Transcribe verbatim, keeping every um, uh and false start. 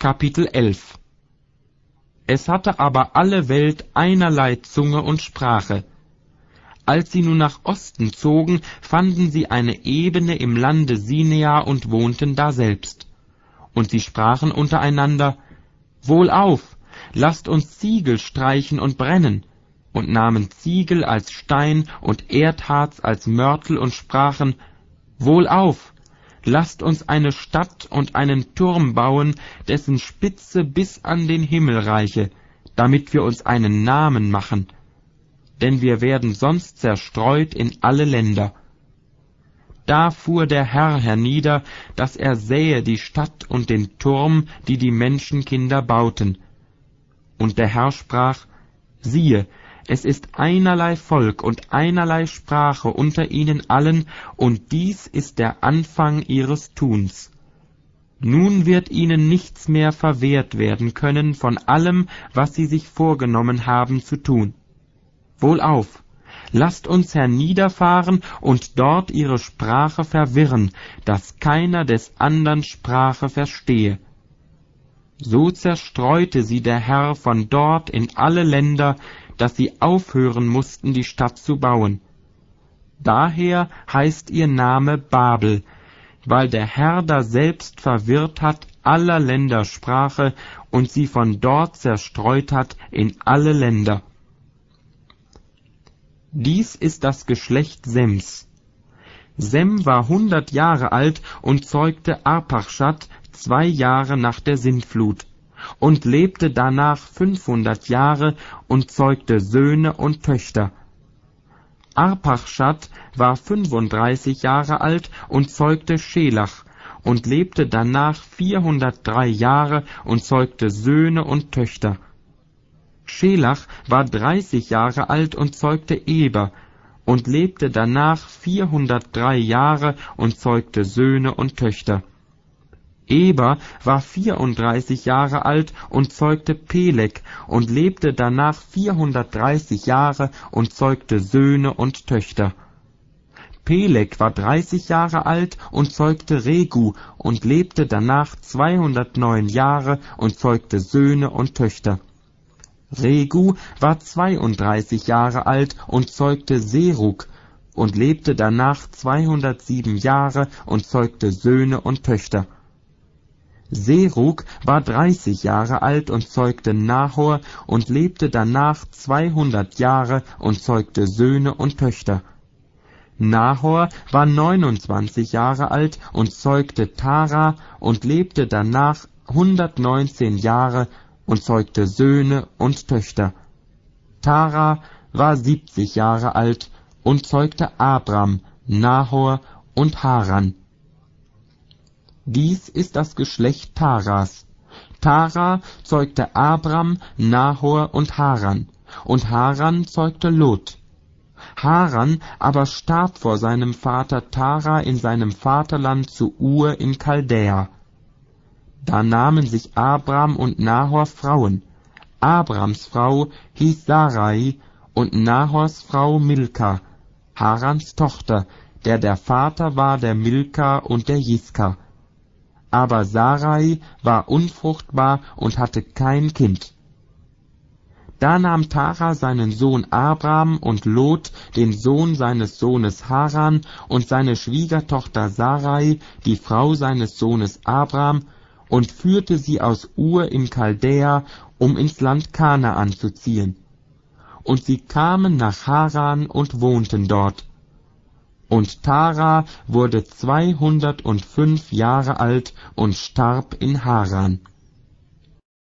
Kapitel elf. Es hatte aber alle Welt einerlei Zunge und Sprache. Als sie nun nach Osten zogen, fanden sie eine Ebene im Lande Sinea und wohnten daselbst. Und sie sprachen untereinander: Wohlauf, lasst uns Ziegel streichen und brennen, und nahmen Ziegel als Stein und Erdharz als Mörtel und sprachen: Wohlauf, lasst uns eine Stadt und einen Turm bauen, dessen Spitze bis an den Himmel reiche, damit wir uns einen Namen machen, denn wir werden sonst zerstreut in alle Länder. Da fuhr der Herr hernieder, dass er sähe die Stadt und den Turm, die die Menschenkinder bauten. Und der Herr sprach: Siehe, es ist einerlei Volk und einerlei Sprache unter ihnen allen, und dies ist der Anfang ihres Tuns. Nun wird ihnen nichts mehr verwehrt werden können von allem, was sie sich vorgenommen haben zu tun. Wohlauf, lasst uns herniederfahren und dort ihre Sprache verwirren, dass keiner des andern Sprache verstehe. So zerstreute sie der Herr von dort in alle Länder, dass sie aufhören mussten, die Stadt zu bauen. Daher heißt ihr Name Babel, weil der Herr daselbst verwirrt hat aller Länder Sprache und sie von dort zerstreut hat in alle Länder. Dies ist das Geschlecht Sems. Sem war hundert Jahre alt und zeugte Arpachschad zwei Jahre nach der Sintflut und lebte danach fünfhundert Jahre und zeugte Söhne und Töchter. Arpachschad war fünfunddreißig Jahre alt und zeugte Schelach und lebte danach vierhundertdrei Jahre und zeugte Söhne und Töchter. Schelach war dreißig Jahre alt und zeugte Eber und lebte danach vierhundertdrei Jahre und zeugte Söhne und Töchter. Eber war vierunddreißig Jahre alt und zeugte Peleg und lebte danach vierhundertdreißig Jahre und zeugte Söhne und Töchter. Peleg war dreißig Jahre alt und zeugte Regu und lebte danach zweihundertneun Jahre und zeugte Söhne und Töchter. Regu war zweiunddreißig Jahre alt und zeugte Serug und lebte danach zweihundertsieben Jahre und zeugte Söhne und Töchter. Serug war dreißig Jahre alt und zeugte Nahor und lebte danach zweihundert Jahre und zeugte Söhne und Töchter. Nahor war neunundzwanzig Jahre alt und zeugte Tara und lebte danach hundertneunzehn Jahre und zeugte Söhne und Töchter. Tara war siebzig Jahre alt und zeugte Abram, Nahor und Haran. Dies ist das Geschlecht Taras. Tara zeugte Abram, Nahor und Haran, und Haran zeugte Lot. Haran aber starb vor seinem Vater Tara in seinem Vaterland zu Ur in Chaldäa. Da nahmen sich Abram und Nahor Frauen. Abrams Frau hieß Sarai und Nahors Frau Milka, Harans Tochter, der der Vater war der Milka und der Jiska. Aber Sarai war unfruchtbar und hatte kein Kind. Da nahm Tara seinen Sohn Abram und Lot, den Sohn seines Sohnes Haran, und seine Schwiegertochter Sarai, die Frau seines Sohnes Abram, und führte sie aus Ur in Chaldäa, um ins Land Kanaan zu ziehen. Und sie kamen nach Haran und wohnten dort. Und Tara wurde zweihundertfünf Jahre alt und starb in Haran.